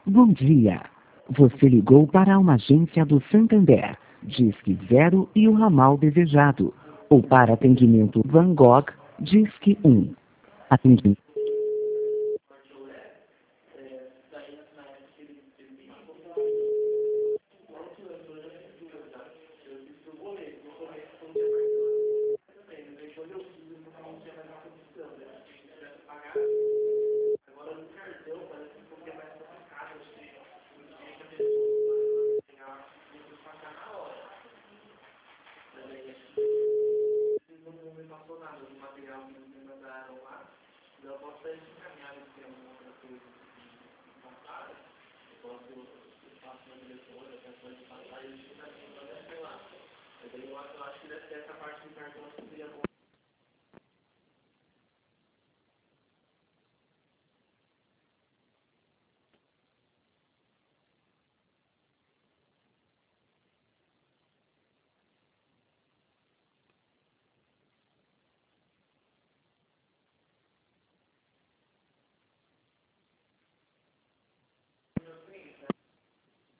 Bom dia. Você ligou para uma agência do Santander, Disque 0 e o ramal desejado. Ou para atendimento Van Gogh, Disque 1. Atendimento. Eu acho que deve ter essa parte do cartão que seria bom.